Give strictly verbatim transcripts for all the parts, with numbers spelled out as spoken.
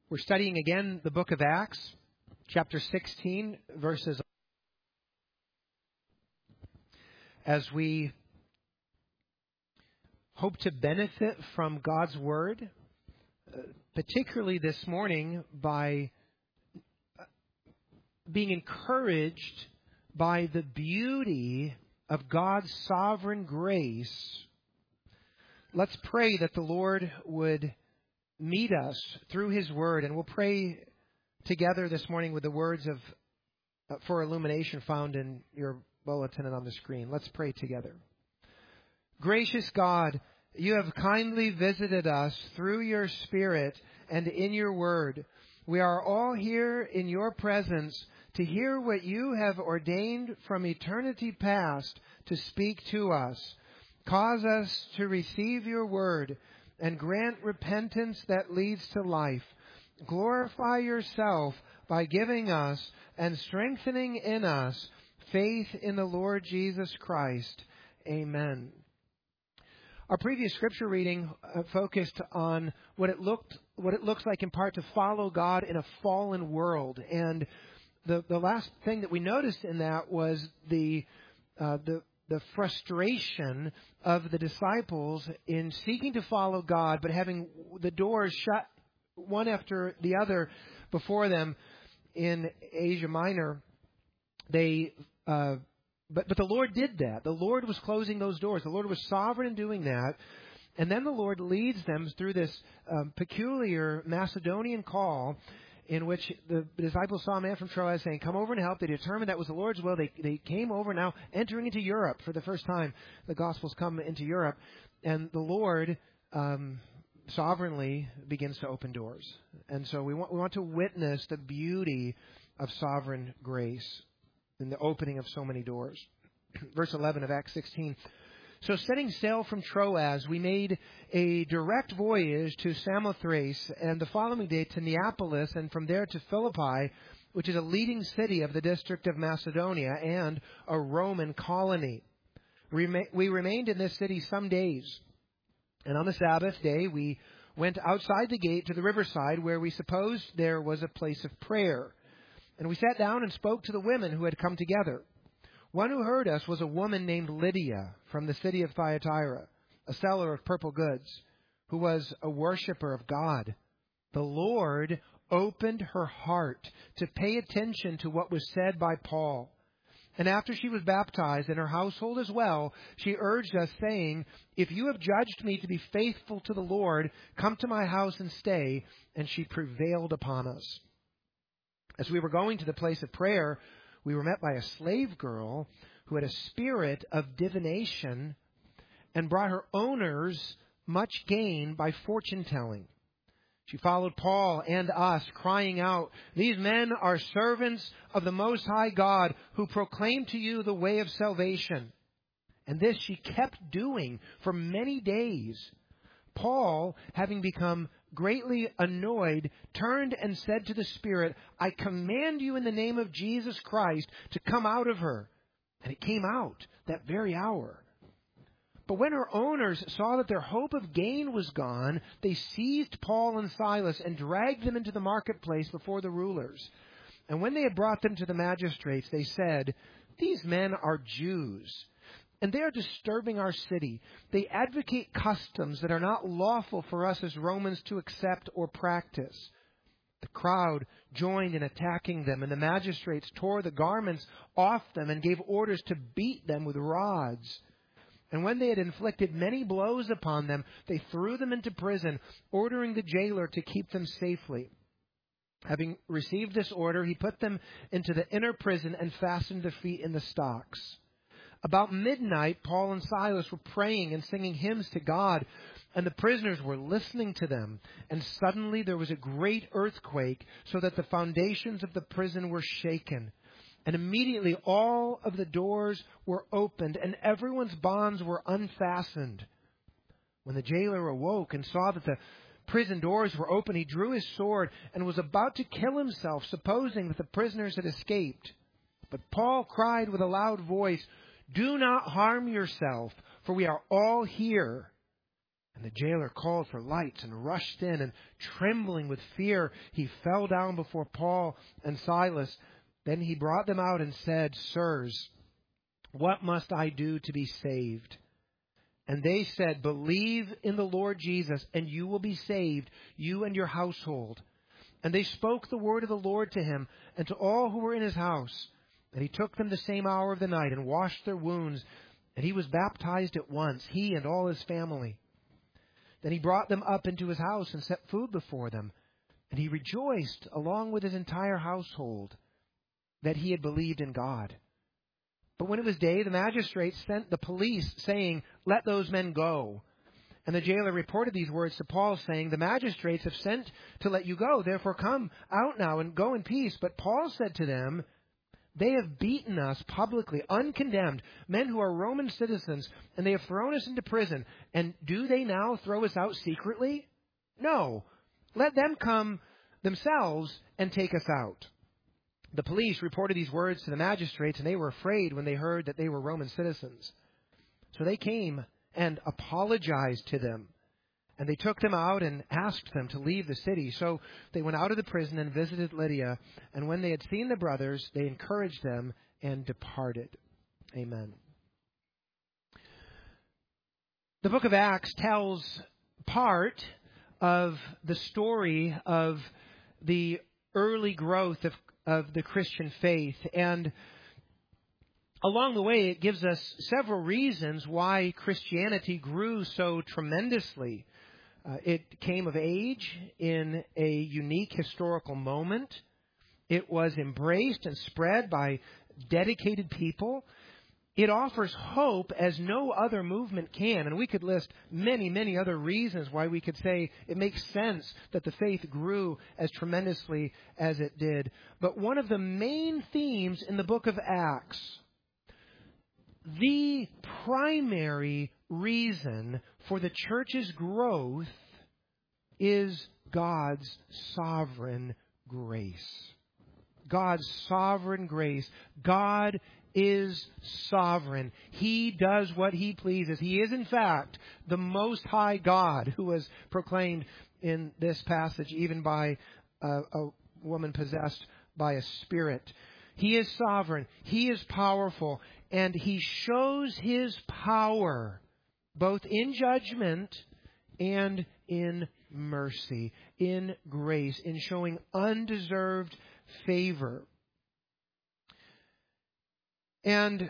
We're studying again the book of Acts, chapter sixteen, verses. As we hope to benefit from God's Word, uh, particularly this morning by being encouraged by the beauty of God's sovereign grace, let's pray that the Lord would meet us through His Word. And we'll pray together this morning with the words of uh, for illumination found in your bulletin and on the screen. Let's pray together. Gracious God, you have kindly visited us through your Spirit and in your Word. We are all here in your presence to hear what you have ordained from eternity past to speak to us. Cause us to receive your Word and grant repentance that leads to life. Glorify yourself by giving us and strengthening in us faith in the Lord Jesus Christ. Amen. Our previous scripture reading uh, focused on what it looked, what it looks like in part to follow God in a fallen world. And the the last thing that we noticed in that was the uh, the the frustration of the disciples in seeking to follow God, but having the doors shut one after the other before them in Asia Minor. They, uh, but but the Lord did that. The Lord was closing those doors. The Lord was sovereign in doing that. And then the Lord leads them through this um, peculiar Macedonian call, in which the disciples saw a man from Troas saying, "Come over and help." They determined that was the Lord's will. They they came over, now entering into Europe for the first time. The Gospels come into Europe. And the Lord um, sovereignly begins to open doors. And so we want, we want to witness the beauty of sovereign grace in the opening of so many doors. Verse eleven of Acts sixteen. So setting sail from Troas, we made a direct voyage to Samothrace, and the following day to Neapolis, and from there to Philippi, which is a leading city of the district of Macedonia and a Roman colony. We remained in this city some days, and on the Sabbath day we went outside the gate to the riverside, where we supposed there was a place of prayer. And we sat down and spoke to the women who had come together. One who heard us was a woman named Lydia from the city of Thyatira, a seller of purple goods, who was a worshiper of God. The Lord opened her heart to pay attention to what was said by Paul. And after she was baptized, and her household as well, she urged us, saying, "If you have judged me to be faithful to the Lord, come to my house and stay." And she prevailed upon us. As we were going to the place of prayer, we were met by a slave girl who had a spirit of divination and brought her owners much gain by fortune-telling. She followed Paul and us, crying out, "These men are servants of the Most High God, who proclaim to you the way of salvation." And this she kept doing for many days. Paul, having become greatly annoyed, turned and said to the spirit, "I command you in the name of Jesus Christ to come out of her." And it came out that very hour. But when her owners saw that their hope of gain was gone, they seized Paul and Silas and dragged them into the marketplace before the rulers. And when they had brought them to the magistrates, they said, "These men are Jews, and they are disturbing our city. They advocate customs that are not lawful for us as Romans to accept or practice." The crowd joined in attacking them, and the magistrates tore the garments off them and gave orders to beat them with rods. And when they had inflicted many blows upon them, they threw them into prison, ordering the jailer to keep them safely. Having received this order, he put them into the inner prison and fastened their feet in the stocks. About midnight, Paul and Silas were praying and singing hymns to God, and the prisoners were listening to them. And suddenly there was a great earthquake, so that the foundations of the prison were shaken. And immediately all of the doors were opened, and everyone's bonds were unfastened. When the jailer awoke and saw that the prison doors were open, he drew his sword and was about to kill himself, supposing that the prisoners had escaped. But Paul cried with a loud voice, "Do not harm yourself, for we are all here." And the jailer called for lights and rushed in, and trembling with fear, he fell down before Paul and Silas. Then he brought them out and said, Sirs, what must I do to be saved? And they said, Believe in the Lord Jesus, and you will be saved, you and your household. And they spoke the word of the Lord to him and to all who were in his house. And he took them the same hour of the night and washed their wounds. And he was baptized at once, he and all his family. Then he brought them up into his house and set food before them. And he rejoiced, along with his entire household, that he had believed in God. But when it was day, the magistrates sent the police, saying, Let those men go. And the jailer reported these words to Paul, saying, The magistrates have sent to let you go. Therefore come out now and go in peace. But Paul said to them, They have beaten us publicly, uncondemned, men who are Roman citizens, and they have thrown us into prison. And do they now throw us out secretly? No. Let them come themselves and take us out. The police reported these words to the magistrates, and they were afraid when they heard that they were Roman citizens. So they came and apologized to them. And they took them out and asked them to leave the city. So they went out of the prison and visited Lydia. And when they had seen the brothers, they encouraged them and departed. Amen. The book of Acts tells part of the story of the early growth of, of the Christian faith. And along the way, it gives us several reasons why Christianity grew so tremendously. Uh, it came of age in a unique historical moment. It was embraced and spread by dedicated people. It offers hope as no other movement can. And we could list many, many other reasons why we could say it makes sense that the faith grew as tremendously as it did. But one of the main themes in the book of Acts, the primary reason for the church's growth, is God's sovereign grace. God's sovereign grace. God is sovereign. He does what He pleases. He is, in fact, the Most High God, who was proclaimed in this passage even by a, a woman possessed by a spirit. He is sovereign. He is powerful. And He shows His power both in judgment and in mercy, in grace, in showing undeserved favor. And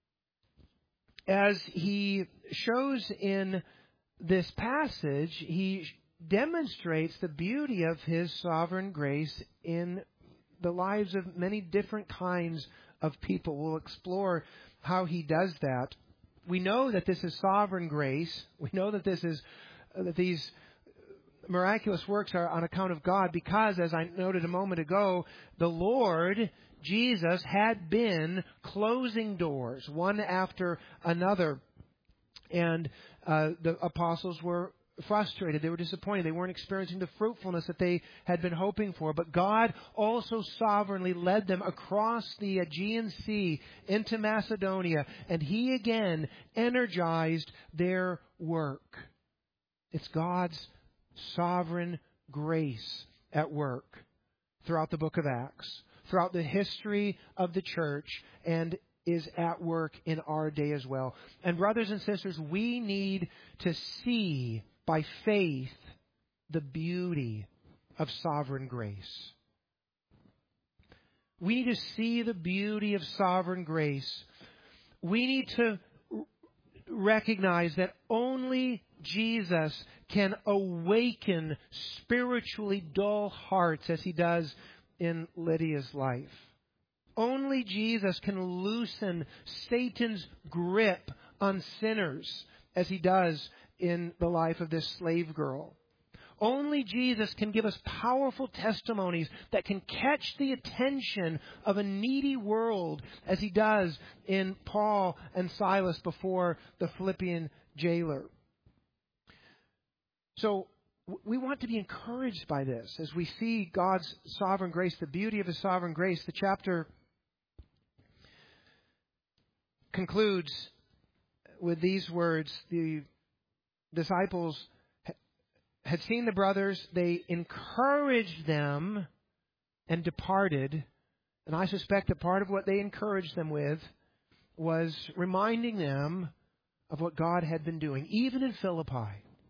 as He shows in this passage, He demonstrates the beauty of His sovereign grace in the lives of many different kinds of people. We'll explore how He does that. We know that this is sovereign grace. We know that this is uh, that these miraculous works are on account of God because, as I noted a moment ago, the Lord Jesus had been closing doors one after another, and uh, the apostles were frustrated. They were disappointed. They weren't experiencing the fruitfulness that they had been hoping for. But God also sovereignly led them across the Aegean Sea into Macedonia, and He again energized their work. It's God's sovereign grace at work throughout the book of Acts, throughout the history of the church, and is at work in our day as well. And brothers and sisters, we need to see by faith the beauty of sovereign grace. We need to see the beauty of sovereign grace. We need to recognize that only Jesus can awaken spiritually dull hearts as He does in Lydia's life. Only Jesus can loosen Satan's grip on sinners as He does in the life of this slave girl. Only Jesus can give us powerful testimonies that can catch the attention of a needy world as He does in Paul and Silas before the Philippian jailer. So we want to be encouraged by this as we see God's sovereign grace, the beauty of His sovereign grace. The chapter concludes with these words: the disciples had seen the brothers. They encouraged them and departed. And I suspect that part of what they encouraged them with was reminding them of what God had been doing, even in Philippi.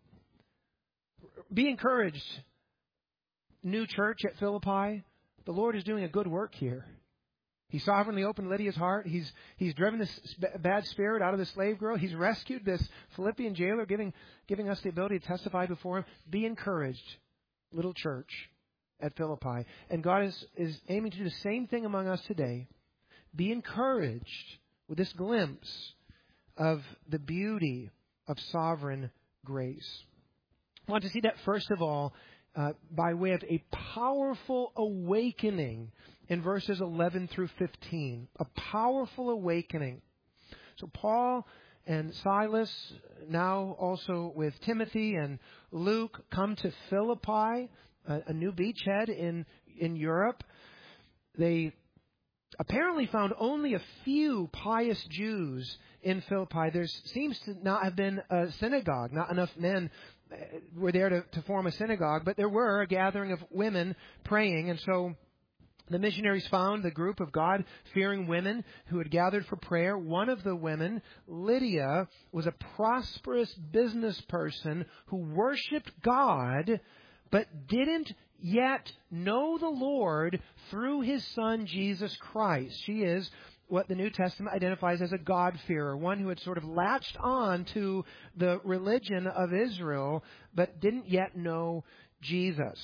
Be encouraged, new church at Philippi. The Lord is doing a good work here. He sovereignly opened Lydia's heart. He's he's driven this bad spirit out of the slave girl. He's rescued this Philippian jailer, giving giving us the ability to testify before him. Be encouraged, little church at Philippi. And God is, is aiming to do the same thing among us today. Be encouraged with this glimpse of the beauty of sovereign grace. I want to see that, first of all, uh, by way of a powerful awakening in verses eleven through fifteen. A powerful awakening. So Paul and Silas, now also with Timothy and Luke, come to Philippi, a, a new beachhead in, in Europe. They apparently found only a few pious Jews in Philippi. There seems to not have been a synagogue. Not enough men were there to, to form a synagogue, but there were a gathering of women praying. And so the missionaries found the group of God-fearing women who had gathered for prayer. One of the women, Lydia, was a prosperous business person who worshiped God, but didn't yet know the Lord through His Son, Jesus Christ. She is what the New Testament identifies as a God-fearer, one who had sort of latched on to the religion of Israel, but didn't yet know Jesus.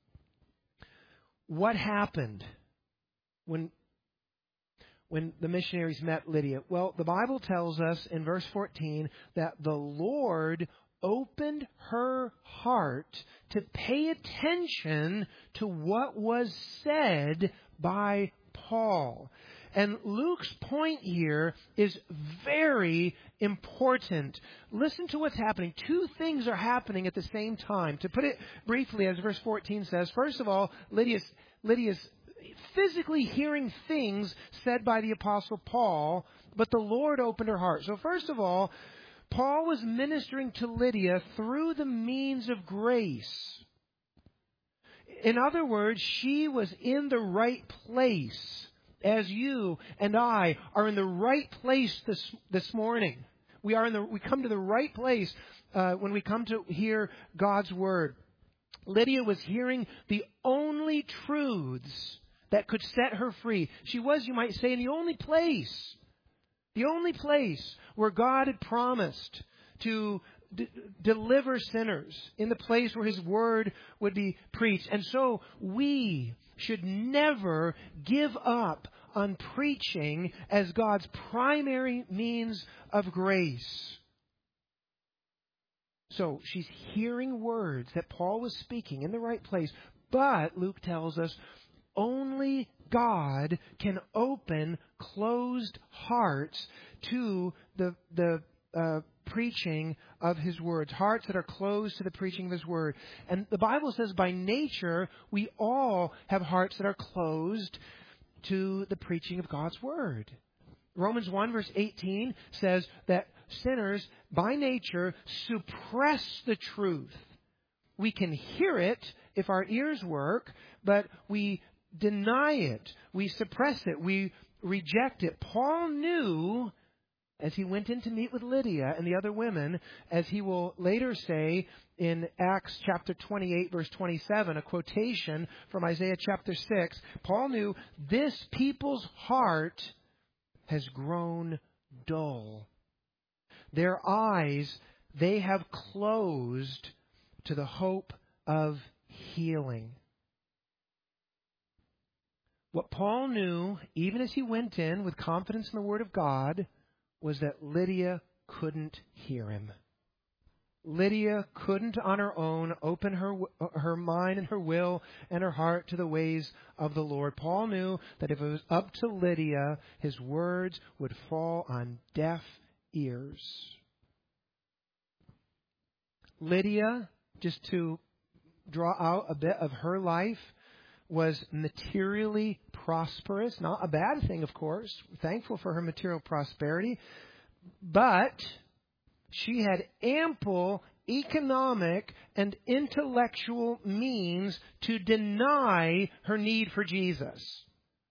What happened when, when the missionaries met Lydia? Well, the Bible tells us in verse fourteen that the Lord opened her heart to pay attention to what was said by Paul. And Luke's point here is very important. Listen to what's happening. Two things are happening at the same time. To put it briefly, as verse fourteen says, first of all, Lydia's, Lydia's physically hearing things said by the Apostle Paul, but the Lord opened her heart. So first of all, Paul was ministering to Lydia through the means of grace. In other words, she was in the right place, as you and I are in the right place this this morning. We are in the we come to the right place uh, when we come to hear God's word. Lydia was hearing the only truths that could set her free. She was, you might say, in the only place, the only place where God had promised to d- deliver sinners, in the place where His word would be preached. And so we should never give up on preaching as God's primary means of grace. So she's hearing words that Paul was speaking in the right place, but Luke tells us only God can open closed hearts to the the uh, preaching of His words, hearts that are closed to the preaching of His word. And the Bible says by nature we all have hearts that are closed to the preaching of God's word. Romans one verse eighteen says that sinners by nature suppress the truth. We can hear it if our ears work, but we deny it. We suppress it. We reject it. Paul knew, as he went in to meet with Lydia and the other women, as he will later say in Acts chapter twenty-eight, verse twenty-seven, a quotation from Isaiah chapter six, Paul knew this people's heart has grown dull. Their eyes, they have closed to the hope of healing. What Paul knew, even as he went in with confidence in the Word of God, was that Lydia couldn't hear him. Lydia couldn't on her own open her her mind and her will and her heart to the ways of the Lord. Paul knew that if it was up to Lydia, his words would fall on deaf ears. Lydia, just to draw out a bit of her life, was materially prosperous. Not a bad thing, of course. Thankful for her material prosperity. But she had ample economic and intellectual means to deny her need for Jesus.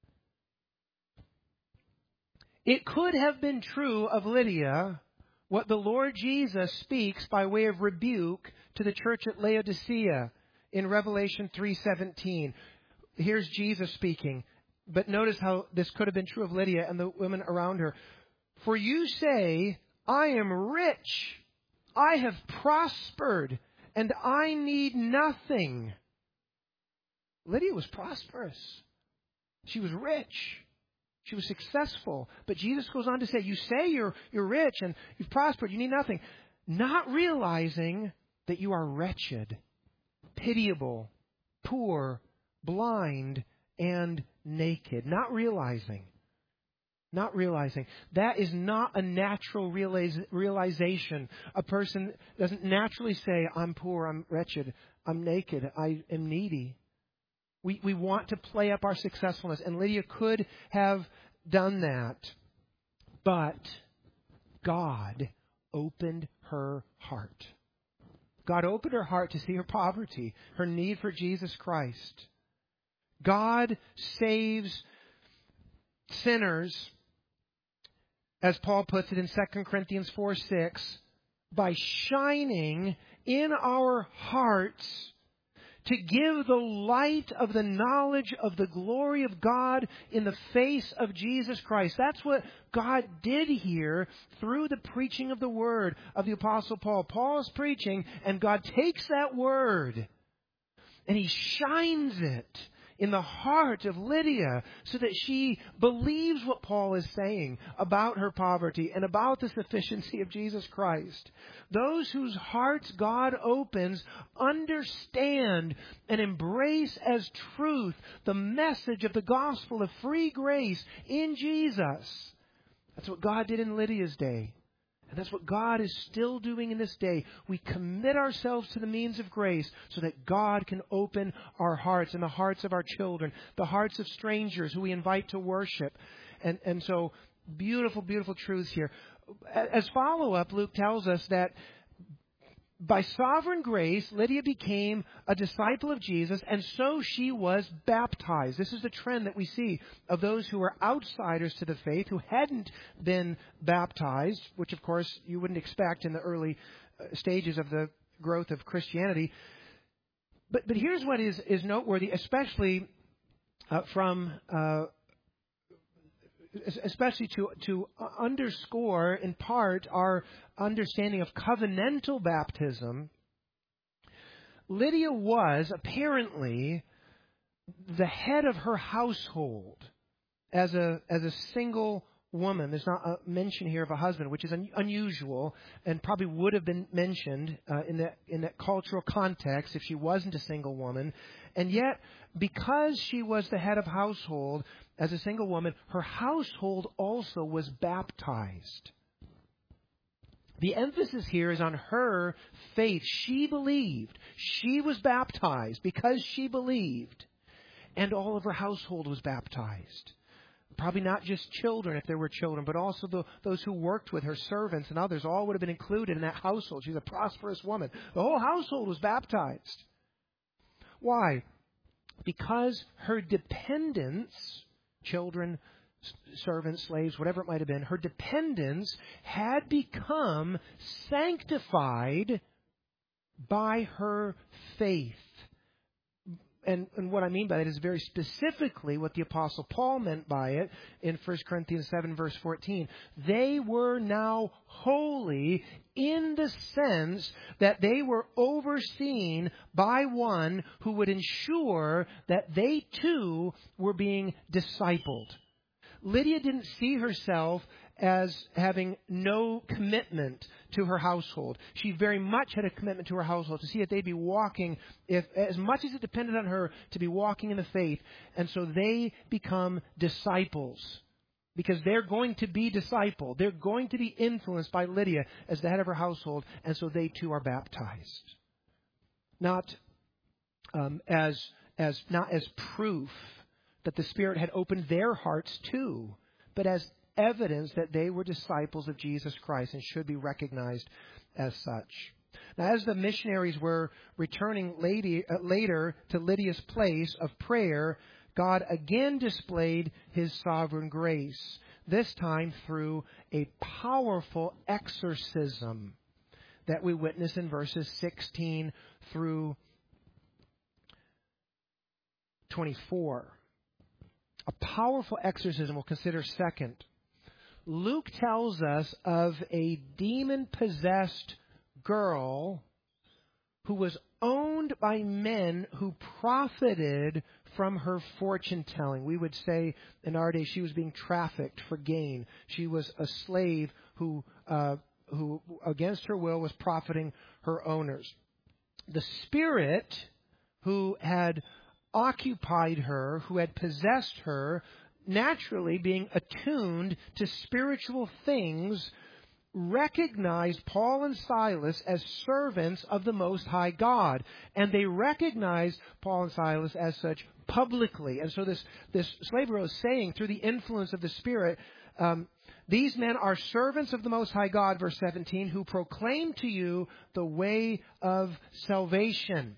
It could have been true of Lydia what the Lord Jesus speaks by way of rebuke to the church at Laodicea in Revelation three seventeen. Here's Jesus speaking. But notice how this could have been true of Lydia and the women around her. For you say, I am rich, I have prospered, and I need nothing. Lydia was prosperous. She was rich. She was successful. But Jesus goes on to say, you say you're, you're rich and you've prospered, you need nothing. Not realizing that you are wretched, pitiable, poor, blind, and naked. Not realizing. Not realizing. That is not a natural realize, realization. A person doesn't naturally say, I'm poor, I'm wretched, I'm naked, I am needy. We we want to play up our successfulness. And Lydia could have done that. But God opened her heart. God opened her heart to see her poverty, her need for Jesus Christ. God saves sinners, as Paul puts it in Second Corinthians four six, by shining in our hearts to give the light of the knowledge of the glory of God in the face of Jesus Christ. That's what God did here through the preaching of the word of the Apostle Paul. Paul is preaching, and God takes that word and He shines it in the heart of Lydia so that she believes what Paul is saying about her poverty and about the sufficiency of Jesus Christ. Those whose hearts God opens understand and embrace as truth the message of the gospel of free grace in Jesus. That's what God did in Lydia's day. And that's what God is still doing in this day. We commit ourselves to the means of grace so that God can open our hearts and the hearts of our children, the hearts of strangers who we invite to worship. And, and so, beautiful, beautiful truths here. As follow-up, Luke tells us that by sovereign grace, Lydia became a disciple of Jesus, and so she was baptized. This is the trend that we see of those who are outsiders to the faith, who hadn't been baptized, which, of course, you wouldn't expect in the early stages of the growth of Christianity. But but here's what is, is noteworthy, especially uh, from... Uh, especially to, to underscore, in part, our understanding of covenantal baptism. Lydia was, apparently, the head of her household as a as a single woman. There's not a mention here of a husband, which is un- unusual and probably would have been mentioned uh, in that in that cultural context if she wasn't a single woman. And yet, because she was the head of household as a single woman, her household also was baptized. The emphasis here is on her faith. She believed. She was baptized because she believed. And all of her household was baptized. Probably not just children, if there were children, but also the, those who worked with her, servants and others, all would have been included in that household. She's a prosperous woman. The whole household was baptized. Why? Because her dependents, children, servants, slaves, whatever it might have been, her dependents had become sanctified by her faith. And, and what I mean by that is very specifically what the Apostle Paul meant by it in First Corinthians seven, verse fourteen. They were now holy in the sense that they were overseen by one who would ensure that they too were being discipled. Lydia didn't see herself as having no commitment to her household. She very much had a commitment to her household to see that they'd be walking, if as much as it depended on her, to be walking in the faith. And so they become disciples because they're going to be discipled. They're going to be influenced by Lydia as the head of her household, and so they too are baptized. Not um, as as not as proof that the Spirit had opened their hearts too, but as evidence that they were disciples of Jesus Christ and should be recognized as such. Now, as the missionaries were returning lady, uh, later to Lydia's place of prayer, God again displayed His sovereign grace, this time through a powerful exorcism that we witness in verses sixteen through twenty-four. A powerful exorcism we'll consider second. Luke tells us of a demon-possessed girl who was owned by men who profited from her fortune-telling. We would say in our day she was being trafficked for gain. She was a slave who, uh, who against her will, was profiting her owners. The spirit who had occupied her, who had possessed her, naturally being attuned to spiritual things, recognized Paul and Silas as servants of the Most High God. And they recognized Paul and Silas as such publicly. And so this, this slave girl is saying, through the influence of the Spirit, um, these men are servants of the Most High God, verse seventeen, who proclaim to you the way of salvation.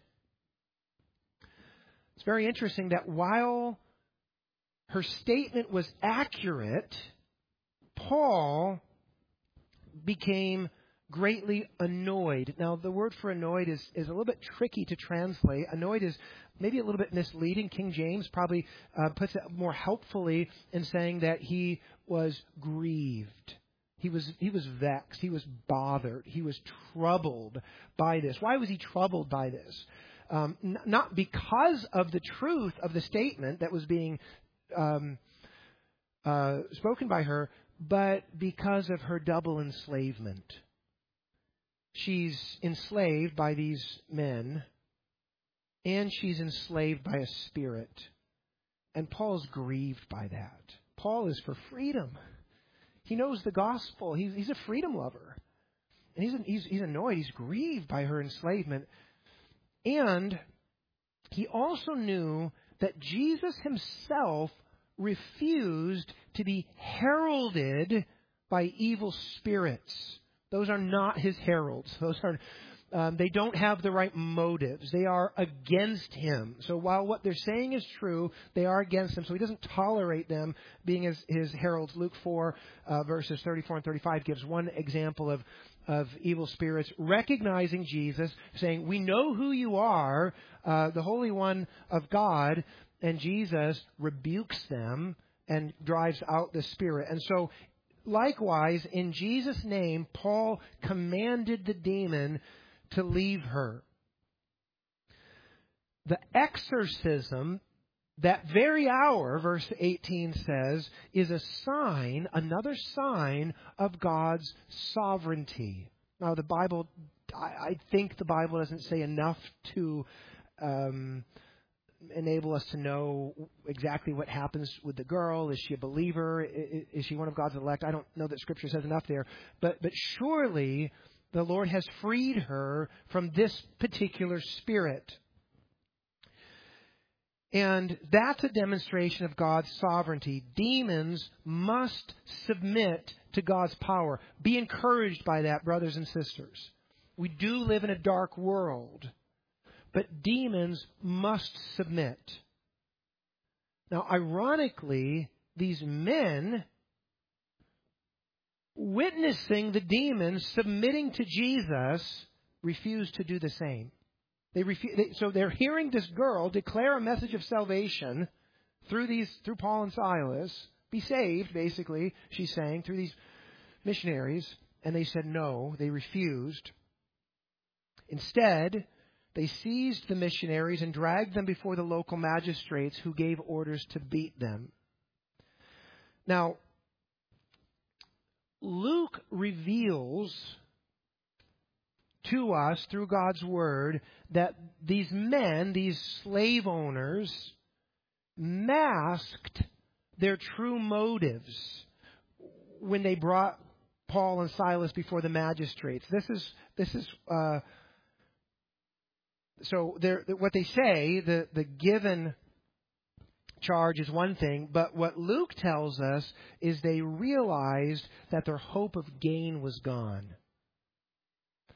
It's very interesting that while her statement was accurate, Paul became greatly annoyed. Now, the word for annoyed is, is a little bit tricky to translate. Annoyed is maybe a little bit misleading. King James probably uh, puts it more helpfully in saying that he was grieved. He was, he was vexed. He was bothered. He was troubled by this. Why was he troubled by this? Um, n- not because of the truth of the statement that was being um, uh, spoken by her, but because of her double enslavement. She's enslaved by these men, and she's enslaved by a spirit. And Paul's grieved by that. Paul is for freedom. He knows the gospel. He's, he's a freedom lover. And he's, he's, he's annoyed. He's grieved by her enslavement. And he also knew that Jesus himself refused to be heralded by evil spirits. Those are not his heralds. Those are, um, they don't have the right motives. They are against him. So while what they're saying is true, they are against him. So he doesn't tolerate them being his, his heralds. Luke four, uh, verses thirty-four and thirty-five gives one example of, of evil spirits recognizing Jesus, saying, "We know who you are, uh, the Holy One of God." And Jesus rebukes them and drives out the spirit. And so, likewise, in Jesus' name, Paul commanded the demon to leave her. The exorcism, that very hour, verse eighteen says, is a sign, another sign of God's sovereignty. Now, the Bible, I, I think the Bible doesn't say enough to um, enable us to know exactly what happens with the girl. Is she a believer? Is she one of God's elect? I don't know that Scripture says enough there. But but surely the Lord has freed her from this particular spirit. And that's a demonstration of God's sovereignty. Demons must submit to God's power. Be encouraged by that, brothers and sisters. We do live in a dark world, but demons must submit. Now, ironically, these men, witnessing the demons submitting to Jesus, refuse to do the same. They refuse, they, so they're hearing this girl declare a message of salvation through these, through Paul and Silas. Be saved, basically, she's saying, through these missionaries. And they said no. They refused. Instead, they seized the missionaries and dragged them before the local magistrates, who gave orders to beat them. Now, Luke reveals to us through God's Word that these men, these slave owners, masked their true motives when they brought Paul and Silas before the magistrates. This is this is uh, so what they say. The the given charge is one thing, but what Luke tells us is they realized that their hope of gain was gone.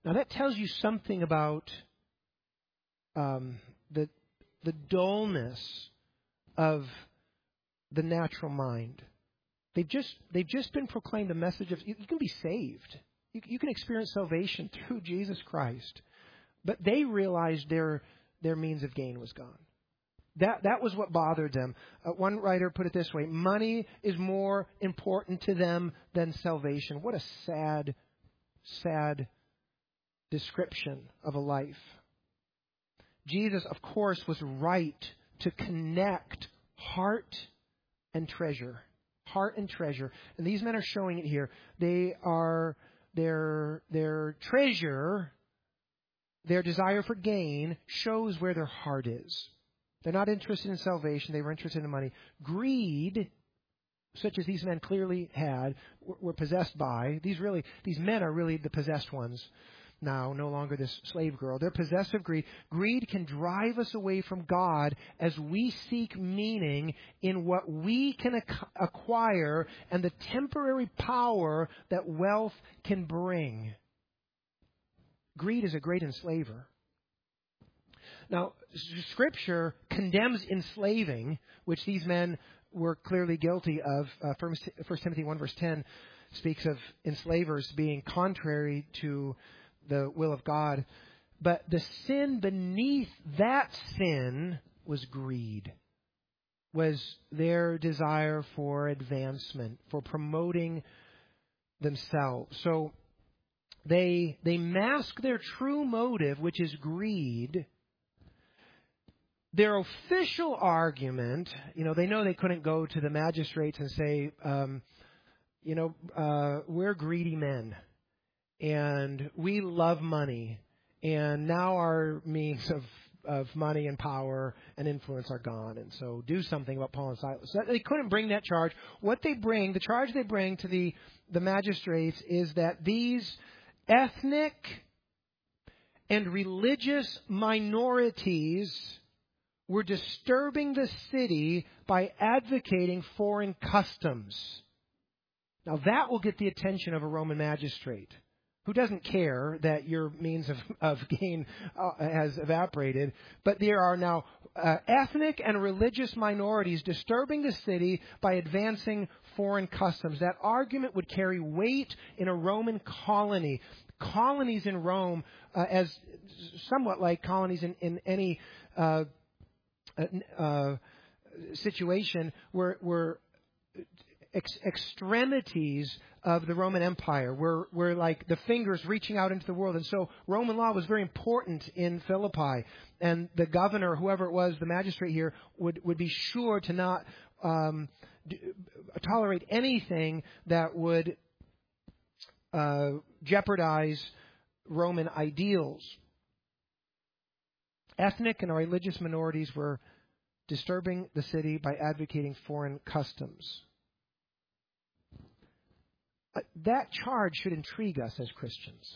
Now that tells you something about um, the the dullness of the natural mind. They've just they've just been proclaimed a message of you, you can be saved. You, you can experience salvation through Jesus Christ. But they realized their their means of gain was gone. That that was what bothered them. Uh, one writer put it this way: money is more important to them than salvation. What a sad, sad description of a life. Jesus, of course, was right to connect heart and treasure. Heart and treasure. And these men are showing it here. They are, their, their treasure, their desire for gain, shows where their heart is. They're not interested in salvation. They were interested in money. Greed, such as these men clearly had, were possessed by. These really, these men are really the possessed ones. Now, no longer this slave girl. They're possessed of greed. Greed can drive us away from God as we seek meaning in what we can ac- acquire and the temporary power that wealth can bring. Greed is a great enslaver. Now, Scripture condemns enslaving, which these men were clearly guilty of. Uh, First Timothy one verse ten speaks of enslavers being contrary to the will of God. But the sin beneath that sin was greed, was their desire for advancement, for promoting themselves. So they they mask their true motive, which is greed. Their official argument, you know, they know they couldn't go to the magistrates and say, um, you know, uh, we're greedy men. And we love money, and now our means of, of money and power and influence are gone. And so do something about Paul and Silas. So they couldn't bring that charge. What they bring, the charge they bring to the, the magistrates is that these ethnic and religious minorities were disturbing the city by advocating foreign customs. Now that will get the attention of a Roman magistrate, who doesn't care that your means of, of gain uh, has evaporated. But there are now uh, ethnic and religious minorities disturbing the city by advancing foreign customs. That argument would carry weight in a Roman colony. Colonies in Rome, uh, as somewhat like colonies in, in any uh, uh, situation, were, were ex- extremities of the Roman Empire, were, were like the fingers reaching out into the world. And so Roman law was very important in Philippi. And the governor, whoever it was, the magistrate here, would, would be sure to not um, d- tolerate anything that would uh, jeopardize Roman ideals. Ethnic and religious minorities were disturbing the city by advocating foreign customs. That charge should intrigue us as Christians.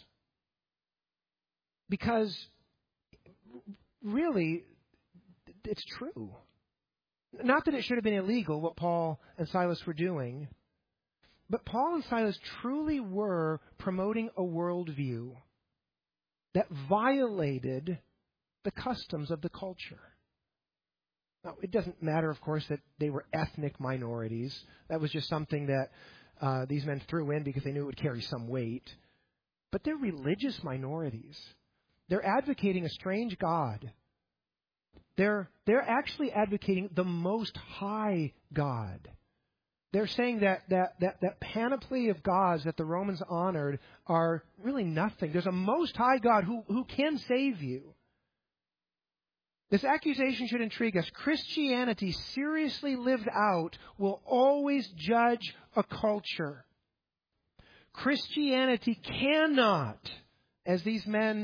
Because really, it's true. Not that it should have been illegal what Paul and Silas were doing, but Paul and Silas truly were promoting a worldview that violated the customs of the culture. Now, it doesn't matter, of course, that they were ethnic minorities. That was just something that Uh, these men threw in because they knew it would carry some weight. But they're religious minorities. They're advocating a strange God. They're, they're actually advocating the Most High God. They're saying that, that, that, that panoply of gods that the Romans honored are really nothing. There's a Most High God who, who can save you. This accusation should intrigue us. Christianity, seriously lived out, will always judge a culture. Christianity cannot, as these men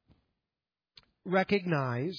recognize,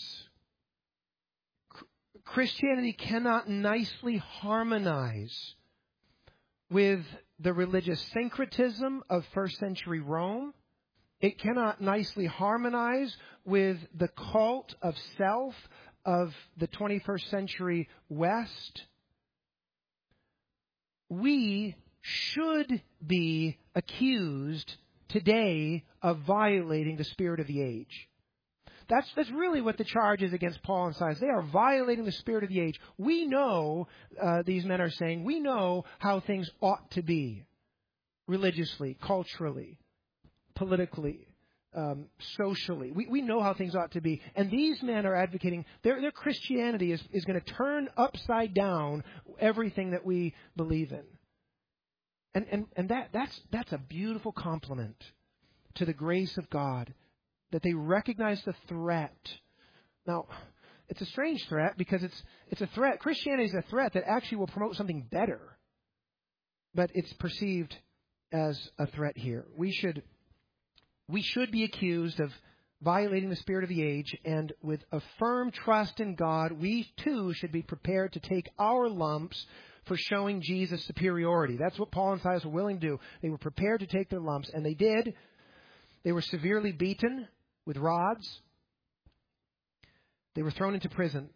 Christianity cannot nicely harmonize with the religious syncretism of first century Rome. It cannot nicely harmonize with the cult of self of the twenty-first century West. We should be accused today of violating the spirit of the age. That's, that's really what the charge is against Paul and Silas. They are violating the spirit of the age. We know, uh, these men are saying, we know how things ought to be. Religiously, culturally, politically, um, socially. We, we know how things ought to be. And these men are advocating, their, their Christianity is, is going to turn upside down everything that we believe in. And, and, and that, that's, that's a beautiful compliment to the grace of God, that they recognize the threat. Now, it's a strange threat because it's, it's a threat. Christianity is a threat that actually will promote something better. But it's perceived as a threat here. We should we should be accused of violating the spirit of the age, and with a firm trust in God, we too should be prepared to take our lumps for showing Jesus' superiority. That's what Paul and Silas were willing to do. They were prepared to take their lumps, and they did. They were severely beaten with rods. They were thrown into prison.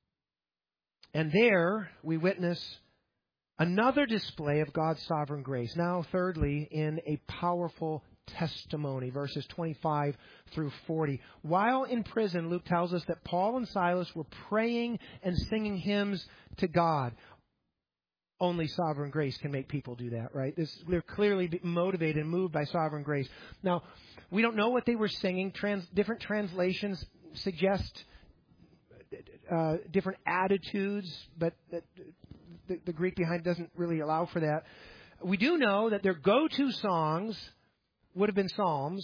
And there we witness another display of God's sovereign grace. Now, thirdly, in a powerful testimony, verses twenty-five through forty. While in prison, Luke tells us that Paul and Silas were praying and singing hymns to God. Only sovereign grace can make people do that, right? This, they're clearly motivated and moved by sovereign grace. Now, we don't know what they were singing. Trans, different translations suggest uh, different attitudes, but that, the, the Greek behind doesn't really allow for that. We do know that their go-to songs would have been psalms,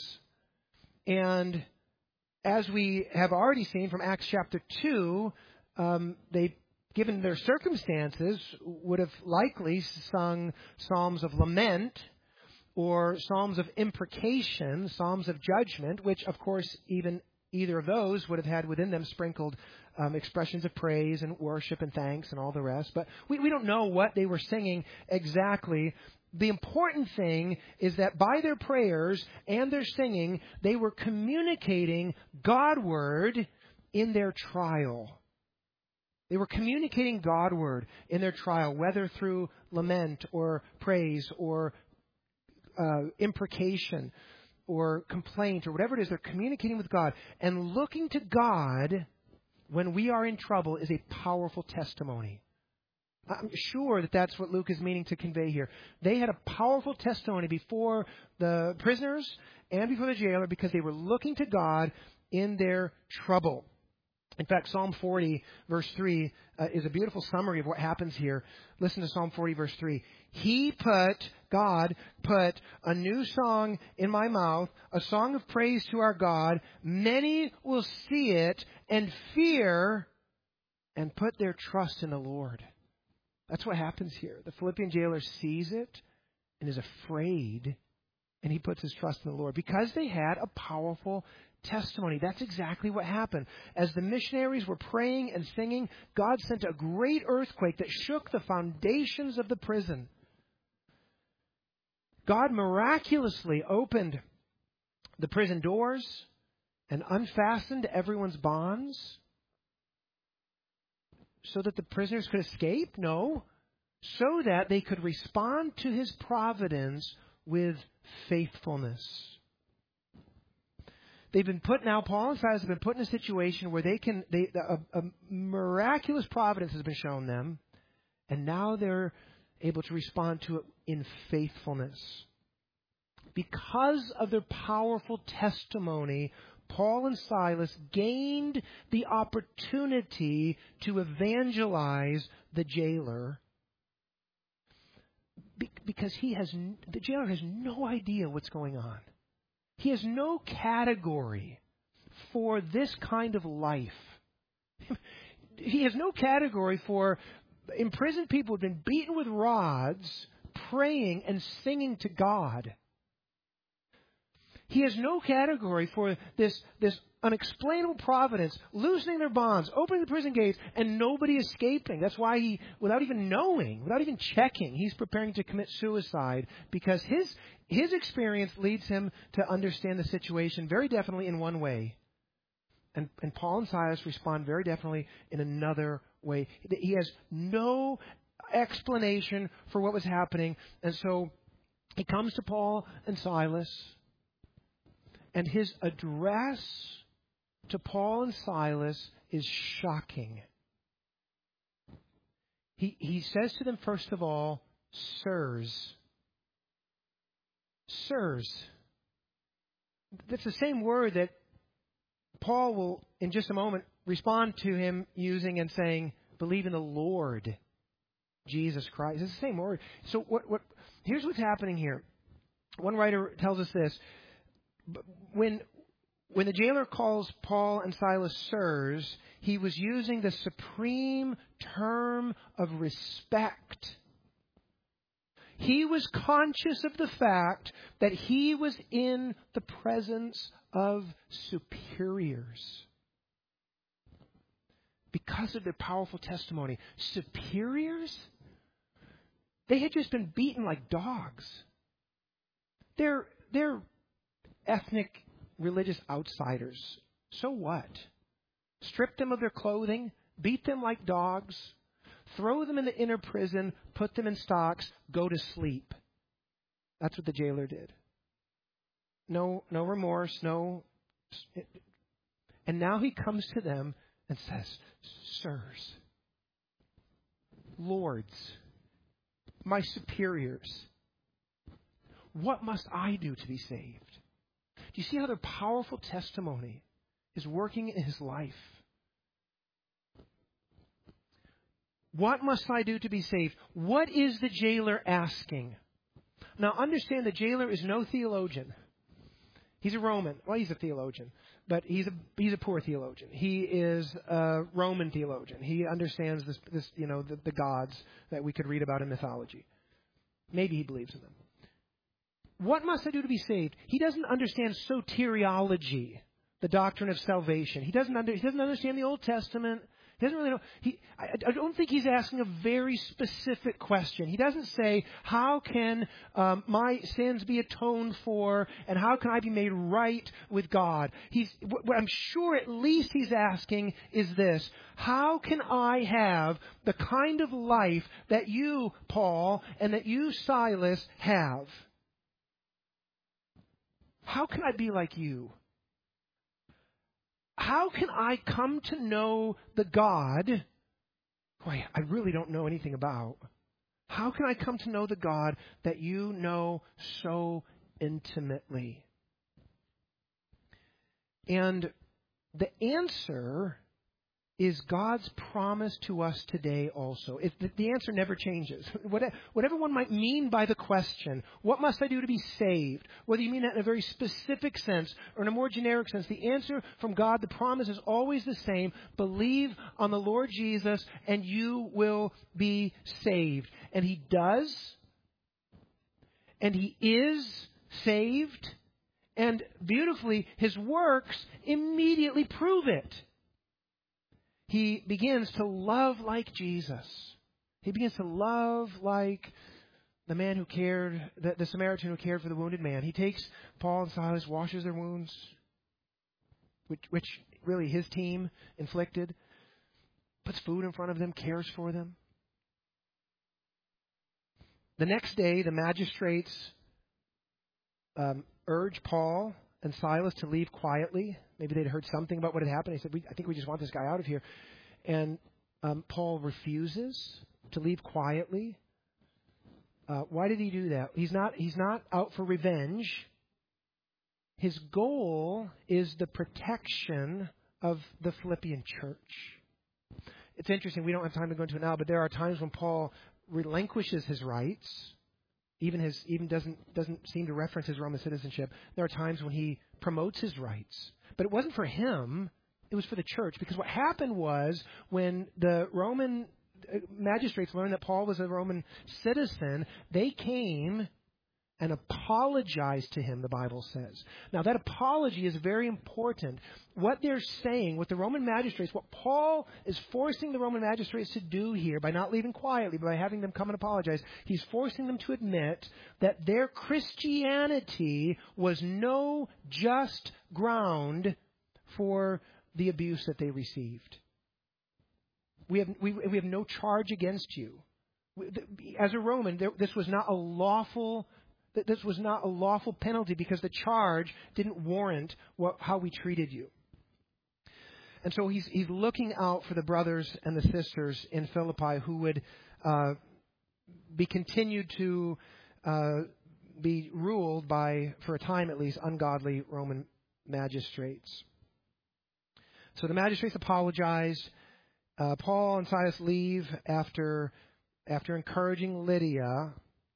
and as we have already seen from Acts chapter two, um, they, given their circumstances, would have likely sung psalms of lament or psalms of imprecation, psalms of judgment, which, of course, even either of those would have had within them sprinkled um, expressions of praise and worship and thanks and all the rest. But we, we don't know what they were singing exactly. The important thing is that by their prayers and their singing, they were communicating Godward in their trial. They were communicating Godward in their trial, whether through lament or praise or uh, imprecation or complaint or whatever it is. They're communicating with God. And looking to God when we are in trouble is a powerful testimony. I'm sure that that's what Luke is meaning to convey here. They had a powerful testimony before the prisoners and before the jailer because they were looking to God in their trouble. In fact, Psalm forty, verse three, uh, is a beautiful summary of what happens here. Listen to Psalm forty, verse three. He put, God put a new song in my mouth, a song of praise to our God. Many will see it and fear and put their trust in the Lord. That's what happens here. The Philippian jailer sees it and is afraid, and he puts his trust in the Lord because they had a powerful testimony. That's exactly what happened. As the missionaries were praying and singing, God sent a great earthquake that shook the foundations of the prison. God miraculously opened the prison doors and unfastened everyone's bonds so that the prisoners could escape? No. So that they could respond to His providence with faithfulness. They've been put now, Paul and Silas have been put in a situation where they can, they, a, a miraculous providence has been shown them, and now they're able to respond to it in faithfulness. Because of their powerful testimony, Paul and Silas gained the opportunity to evangelize the jailer because he has, the jailer has no idea what's going on. He has no category for this kind of life. He has no category for imprisoned people who have been beaten with rods, praying and singing to God. He has no category for this, this unexplainable providence, loosening their bonds, opening the prison gates, and nobody escaping. That's why he, without even knowing, without even checking, he's preparing to commit suicide because his, his experience leads him to understand the situation very definitely in one way. And, and Paul and Silas respond very definitely in another way. He has no explanation for what was happening. And so he comes to Paul and Silas, And his address to Paul and Silas is shocking. He, he says to them, first of all, sirs. Sirs. That's the same word that Paul will, in just a moment, respond to him using and saying, believe in the Lord Jesus Christ. It's the same word. So what, what, here's what's happening here. One writer tells us this. When, when the jailer calls Paul and Silas sirs, he was using the supreme term of respect. He was conscious of the fact that he was in the presence of superiors. Because of their powerful testimony. Superiors? They had just been beaten like dogs. They're, they're ethnic, religious outsiders. So what? Strip them of their clothing, beat them like dogs, throw them in the inner prison, put them in stocks, go to sleep. That's what the jailer did. No, no remorse, no. And now he comes to them and says, sirs, lords, my superiors, what must I do to be saved? Do you see how their powerful testimony is working in his life? What must I do to be saved? What is the jailer asking? Now understand the jailer is no theologian. He's a Roman. Well, he's a theologian, but he's a he's a poor theologian. He is a Roman theologian. He understands this, this you know, the, the gods that we could read about in mythology. Maybe he believes in them. What must I do to be saved? He doesn't understand soteriology, the doctrine of salvation. He doesn't under, he doesn't understand the Old Testament. He doesn't really know. He, I, I don't think he's asking a very specific question. He doesn't say, how can um, my sins be atoned for and how can I be made right with God? He's, what I'm sure at least he's asking is this: how can I have the kind of life that you, Paul, and that you, Silas, have? How can I be like you? How can I come to know the God who I, I really don't know anything about? How can I come to know the God that you know so intimately? And the answer is God's promise to us today also. It, the, the answer never changes. Whatever one might mean by the question, what must I do to be saved? Whether you mean that in a very specific sense or in a more generic sense, the answer from God, the promise is always the same. Believe on the Lord Jesus and you will be saved. And He does. And He is saved. And beautifully, His works immediately prove it. He begins to love like Jesus. He begins to love like the man who cared, the, the Samaritan who cared for the wounded man. He takes Paul and Silas, washes their wounds, which, which really his team inflicted, puts food in front of them, cares for them. The next day, the magistrates um, urge Paul and Silas to leave quietly. Maybe they'd heard something about what had happened. They said, we, I think we just want this guy out of here. And um, Paul refuses to leave quietly. Uh, why did he do that? He's not, he's not out for revenge. His goal is the protection of the Philippian church. It's interesting. We don't have time to go into it now, but there are times when Paul relinquishes his rights. Even his even doesn't doesn't seem to reference his Roman citizenship. There are times when he promotes his rights. But it wasn't for him. It was for the church. Because what happened was when the Roman magistrates learned that Paul was a Roman citizen, they came and apologized to him, the Bible says. Now, that apology is very important. What they're saying, what the Roman magistrates, what Paul is forcing the Roman magistrates to do here by not leaving quietly, by having them come and apologize, he's forcing them to admit that their Christianity was no just ground for the abuse that they received. We have, we, we have no charge against you. As a Roman, there, this was not a lawful That this was not a lawful penalty because the charge didn't warrant what, how we treated you. And so he's, he's looking out for the brothers and the sisters in Philippi who would uh, be continued to uh, be ruled by, for a time at least, ungodly Roman magistrates. So the magistrates apologized. Uh, Paul and Silas leave after after encouraging Lydia.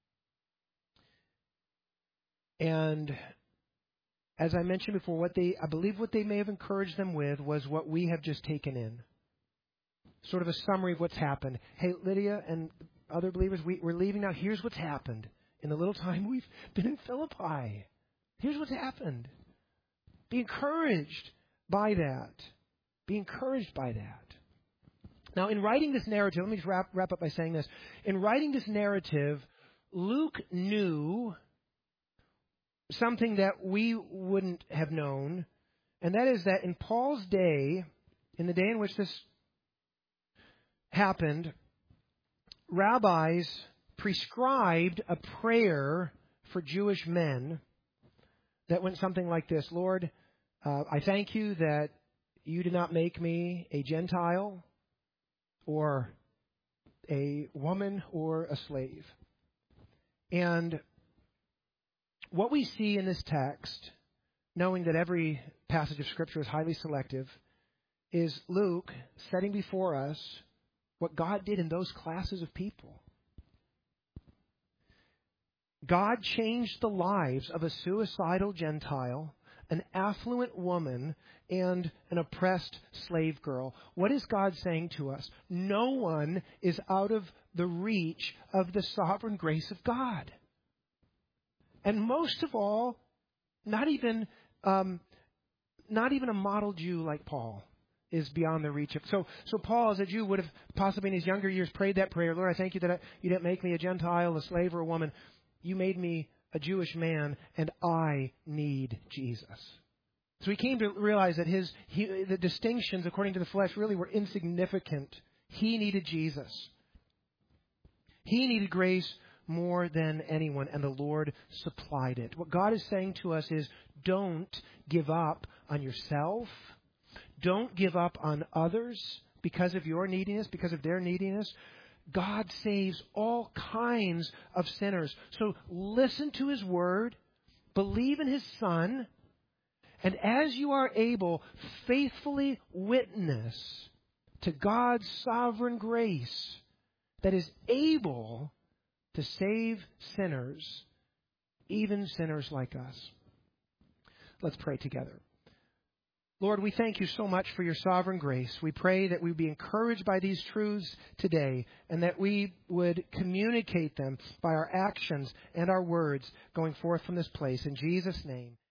And as I mentioned before, what they I believe what they may have encouraged them with was what we have just taken in. Sort of a summary of what's happened. Hey, Lydia and other believers, we, we're leaving now. Here's what's happened in the little time we've been in Philippi. Here's what's happened. Be encouraged by that. Be encouraged by that. Now, in writing this narrative, let me just wrap, wrap up by saying this. In writing this narrative, Luke knew something that we wouldn't have known, and that is that in Paul's day, in the day in which this happened, rabbis prescribed a prayer for Jewish men that went something like this. Lord, uh, I thank you that you did not make me a Gentile or a woman or a slave. And what we see in this text, knowing that every passage of Scripture is highly selective, is Luke setting before us what God did in those classes of people. God changed the lives of a suicidal Gentile, an affluent woman, and an oppressed slave girl. What is God saying to us? No one is out of the reach of the sovereign grace of God. And most of all, not even um, not even a model Jew like Paul is beyond the reach of. So, so Paul, as a Jew, would have possibly in his younger years prayed that prayer. Lord, I thank you that I, you didn't make me a Gentile, a slave, or a woman. You made me a Jewish man, and I need Jesus. So he came to realize that his he, the distinctions, according to the flesh, really were insignificant. He needed Jesus. He needed grace more than anyone, and the Lord supplied it. What God is saying to us is, don't give up on yourself. Don't give up on others because of your neediness, because of their neediness. God saves all kinds of sinners. So listen to His Word, believe in His Son, and as you are able, faithfully witness to God's sovereign grace that is able to save sinners, even sinners like us. Let's pray together. Lord, we thank you so much for your sovereign grace. We pray that we be encouraged by these truths today and that we would communicate them by our actions and our words going forth from this place. In Jesus' name.